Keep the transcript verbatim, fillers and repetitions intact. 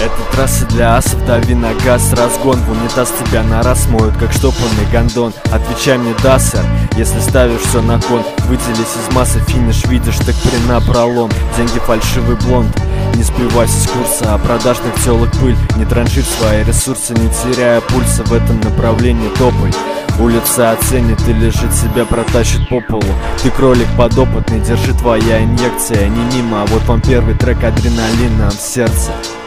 Это трасса для асов, дави на газ, разгон. В унитаз тебя на раз моют, как штопанный гондон. Отвечай мне, да, сэр, если ставишь все на кон. Выделись из массы, финиш видишь, так при напролом. Деньги фальшивый блонд, не сбивайся с курса, а продажных телок пыль. Не транжирь свои ресурсы, не теряя пульса. В этом направлении топай, улица оценит и лежит себя протащит по полу. Ты кролик подопытный, держи твоя инъекция не мимо. А вот вам первый трек адреналина в сердце.